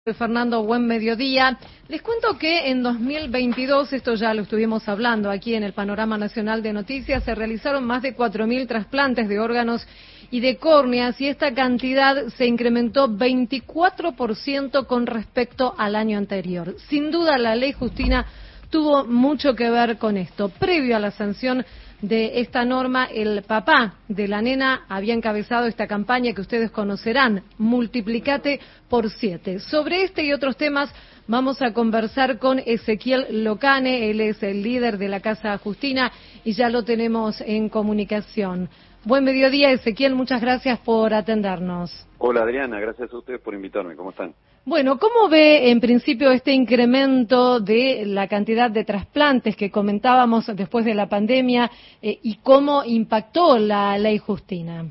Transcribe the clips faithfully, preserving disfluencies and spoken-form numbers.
Fernando, buen mediodía. Les cuento que en dos mil veintidós, esto ya lo estuvimos hablando aquí en el Panorama Nacional de Noticias, se realizaron más de cuatro mil trasplantes de órganos y de córneas y esta cantidad se incrementó veinticuatro por ciento con respecto al año anterior. Sin duda la ley Justina tuvo mucho que ver con esto. Previo a la sanción de esta norma, el papá de la nena había encabezado esta campaña que ustedes conocerán, Multiplicate por siete. Sobre este y otros temas vamos a conversar con Ezequiel Locane, él es el líder de la Casa Justina y ya lo tenemos en comunicación. Buen mediodía, Ezequiel, muchas gracias por atendernos. Hola Adriana, gracias a ustedes por invitarme, ¿cómo están? Bueno, ¿cómo ve en principio este incremento de la cantidad de trasplantes que comentábamos después de la pandemia eh, y cómo impactó la ley Justina?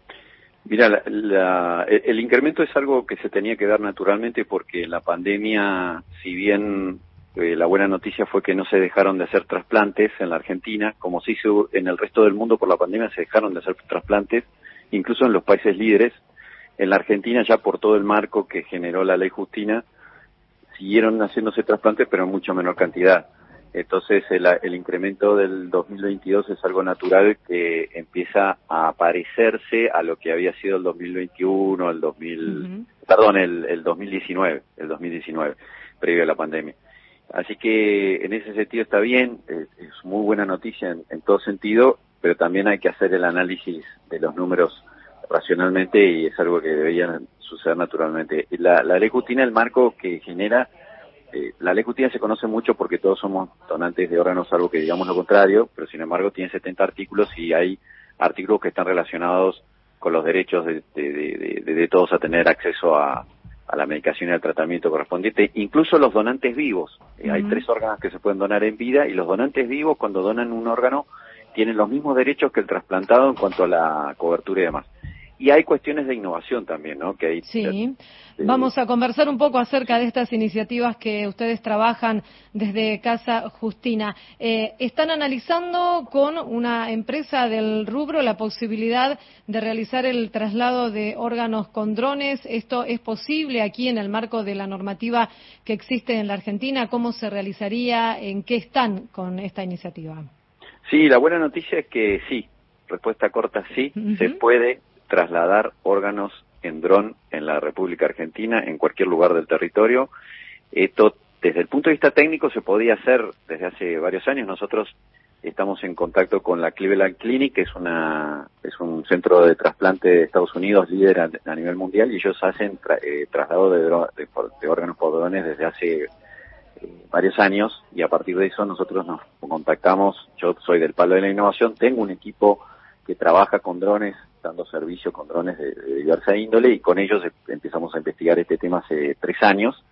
Mira, la, la, el, el incremento es algo que se tenía que dar naturalmente porque la pandemia, si bien eh, la buena noticia fue que no se dejaron de hacer trasplantes en la Argentina, como se hizo en el resto del mundo por la pandemia, se dejaron de hacer trasplantes, incluso en los países líderes. En la Argentina, ya por todo el marco que generó la ley Justina, siguieron haciéndose trasplantes, pero en mucho menor cantidad. Entonces, el, el incremento del dos mil veintidós es algo natural que empieza a parecerse a lo que había sido el dos mil veintiuno, el dos mil, uh-huh. perdón, el, el dos mil diecinueve, el dos mil diecinueve, previo a la pandemia. Así que, en ese sentido está bien, es, es muy buena noticia en, en todo sentido, pero también hay que hacer el análisis de los números racionalmente y es algo que debería suceder naturalmente. La, la ley Justina, el marco que genera, eh, la ley Justina se conoce mucho porque todos somos donantes de órganos, salvo que digamos lo contrario, pero sin embargo tiene setenta artículos y hay artículos que están relacionados con los derechos de, de, de, de, de todos a tener acceso a, a la medicación y al tratamiento correspondiente, incluso los donantes vivos. Eh, uh-huh. Hay tres órganos que se pueden donar en vida y los donantes vivos, cuando donan un órgano, tienen los mismos derechos que el trasplantado en cuanto a la cobertura y demás. Y hay cuestiones de innovación también, ¿no? Que hay, sí, eh, vamos a conversar un poco acerca de estas iniciativas que ustedes trabajan desde Casa Justina. Eh, ¿Están analizando con una empresa del rubro la posibilidad de realizar el traslado de órganos con drones? ¿Esto es posible aquí en el marco de la normativa que existe en la Argentina? ¿Cómo se realizaría? ¿En qué están con esta iniciativa? Sí, la buena noticia es que sí, respuesta corta sí, uh-huh. se puede trasladar órganos en dron en la República Argentina, en cualquier lugar del territorio. Esto, desde el punto de vista técnico, se podía hacer desde hace varios años. Nosotros estamos en contacto con la Cleveland Clinic, que es una es un centro de trasplante de Estados Unidos, líder a, a nivel mundial, y ellos hacen tra, eh, traslado de, dron, de, de órganos por drones desde hace eh, varios años, y a partir de eso nosotros nos contactamos. Yo soy del palo de la innovación, tengo un equipo que trabaja con drones, dando servicio con drones de, de diversa índole, y con ellos empezamos a investigar este tema hace tres años,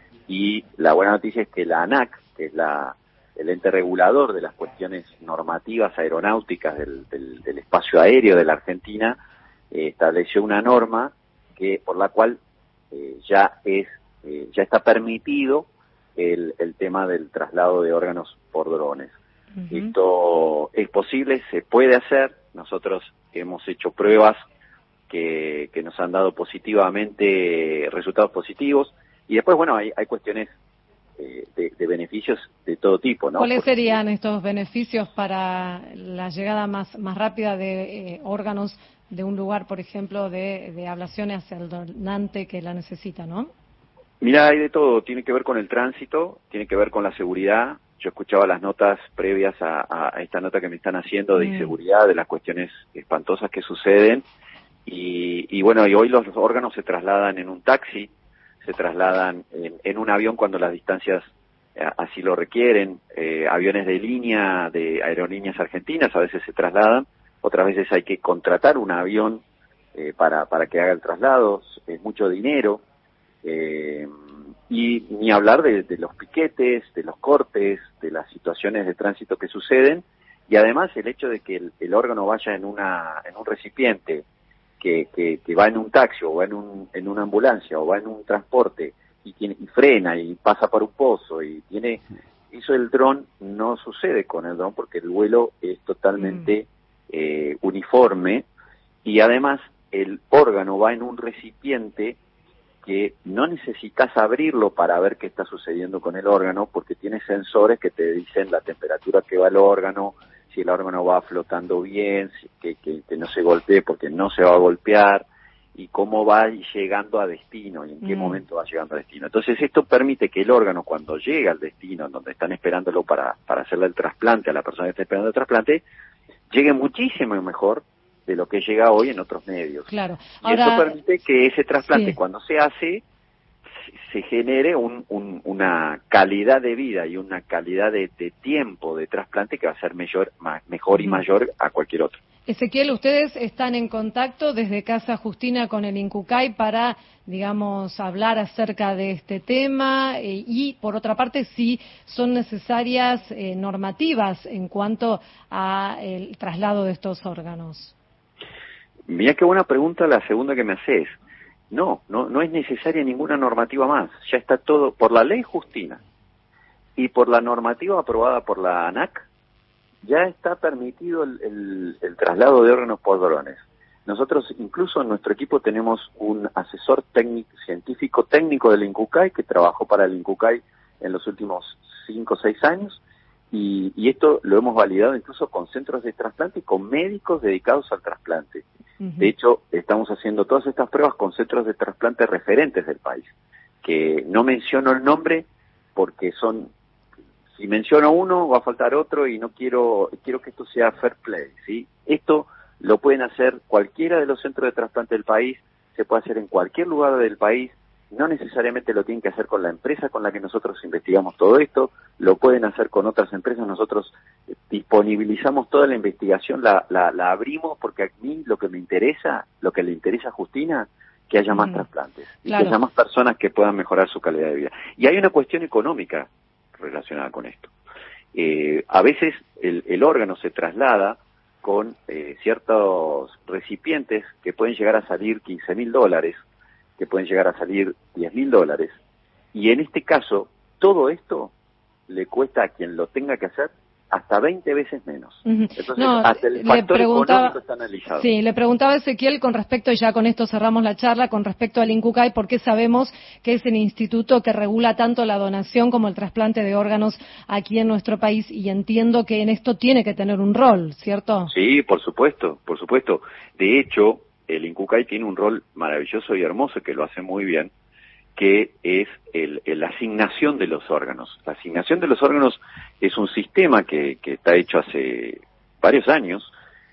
y la buena noticia es que la ANAC, que es la, el ente regulador de las cuestiones normativas aeronáuticas del, del, del espacio aéreo de la Argentina, eh, estableció una norma que por la cual eh, ya es eh, ya está permitido el, el tema del traslado de órganos por drones. Uh-huh. Esto es posible, se puede hacer. Nosotros hemos hecho pruebas que, que nos han dado positivamente resultados positivos, y después, bueno, hay, hay cuestiones eh, de, de beneficios de todo tipo, ¿no? ¿Cuáles Porque, serían estos beneficios para la llegada más, más rápida de eh, órganos de un lugar, por ejemplo, de, de ablaciones hacia el donante que la necesita, ¿no? Mira, hay de todo, tiene que ver con el tránsito, tiene que ver con la seguridad. Yo escuchaba las notas previas a, a esta nota que me están haciendo de inseguridad, de las cuestiones espantosas que suceden, y, y bueno, y hoy los órganos se trasladan en un taxi, se trasladan en, en un avión cuando las distancias eh, así lo requieren, eh, aviones de línea, de aerolíneas argentinas a veces se trasladan, otras veces hay que contratar un avión eh, para, para que haga el traslado, es mucho dinero. Eh, y ni hablar de, de los piquetes, de los cortes, de las situaciones de tránsito que suceden, y además el hecho de que el, el órgano vaya en una en un recipiente que, que, que va en un taxi o va en, un, en una ambulancia o va en un transporte y, tiene, y frena y pasa por un pozo y tiene eso, el dron no sucede con el dron porque el vuelo es totalmente mm. eh, uniforme, y además el órgano va en un recipiente que no necesitas abrirlo para ver qué está sucediendo con el órgano, porque tiene sensores que te dicen la temperatura que va el órgano, si el órgano va flotando bien, si, que, que, que no se golpee porque no se va a golpear, y cómo va llegando a destino y en qué mm. momento va llegando a destino. Entonces esto permite que el órgano, cuando llega al destino, donde están esperándolo para, para hacerle el trasplante a la persona que está esperando el trasplante, llegue muchísimo mejor de lo que llega hoy en otros medios. Claro. Y Ahora, eso permite que ese trasplante, sí. cuando se hace, se genere un, un, una calidad de vida y una calidad de, de tiempo de trasplante que va a ser mayor, ma, mejor y mayor a cualquier otro. Ezequiel, ustedes están en contacto desde Casa Justina con el INCUCAI para, digamos, hablar acerca de este tema eh, y, por otra parte, si son necesarias eh, normativas en cuanto al traslado de estos órganos. Mira qué buena pregunta la segunda que me haces. No, no, no es necesaria ninguna normativa más. Ya está todo por la ley Justina y por la normativa aprobada por la ANAC. Ya está permitido el, el, el traslado de órganos por drones. Nosotros, incluso en nuestro equipo, tenemos un asesor técnico, científico técnico del INCUCAI que trabajó para el INCUCAI en los últimos cinco o seis años y, y esto lo hemos validado incluso con centros de trasplante y con médicos dedicados al trasplante. Uh-huh. De hecho, estamos haciendo todas estas pruebas con centros de trasplante referentes del país, que no menciono el nombre porque son... Si menciono uno, va a faltar otro y no quiero quiero que esto sea fair play, ¿sí? Esto lo pueden hacer cualquiera de los centros de trasplante del país, se puede hacer en cualquier lugar del país, no necesariamente lo tienen que hacer con la empresa con la que nosotros investigamos todo esto, lo pueden hacer con otras empresas, nosotros disponibilizamos toda la investigación, la, la, la abrimos porque a mí lo que me interesa, lo que le interesa a Justina, que haya más mm, trasplantes, y claro. que haya más personas que puedan mejorar su calidad de vida. Y hay una cuestión económica relacionada con esto. Eh, a veces el, el órgano se traslada con eh, ciertos recipientes que pueden llegar a salir quince mil dólares, que pueden llegar a salir diez mil dólares, y en este caso todo esto le cuesta a quien lo tenga que hacer hasta veinte veces menos. Uh-huh. Entonces, no, hasta el factor económico está analizado. Sí, le preguntaba a Ezequiel con respecto, y ya con esto cerramos la charla, con respecto al INCUCAI, porque sabemos que es el instituto que regula tanto la donación como el trasplante de órganos aquí en nuestro país, y entiendo que en esto tiene que tener un rol, ¿cierto? Sí, por supuesto, por supuesto. De hecho, el INCUCAI tiene un rol maravilloso y hermoso que lo hace muy bien, que es el, el, la asignación de los órganos. La asignación de los órganos es un sistema que, que está hecho hace varios años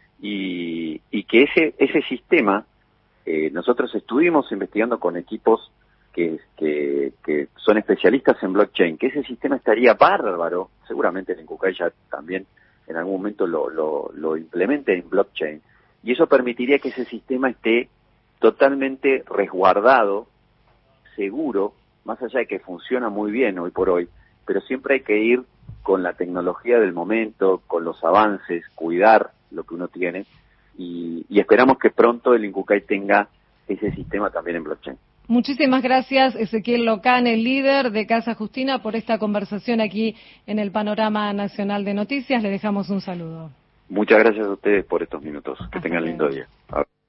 y, y que ese, ese sistema, eh, nosotros estuvimos investigando con equipos que, que, que son especialistas en blockchain, que ese sistema estaría bárbaro, seguramente el INCUCAI ya también en algún momento lo, lo, lo implemente en blockchain, y eso permitiría que ese sistema esté totalmente resguardado, seguro, más allá de que funciona muy bien hoy por hoy, pero siempre hay que ir con la tecnología del momento, con los avances, cuidar lo que uno tiene, y, y esperamos que pronto el INCUCAI tenga ese sistema también en blockchain. Muchísimas gracias, Ezequiel Locán, el líder de Casa Justina, por esta conversación aquí en el Panorama Nacional de Noticias. Le dejamos un saludo. Muchas gracias a ustedes por estos minutos. Que Hasta tengan luego. lindo día.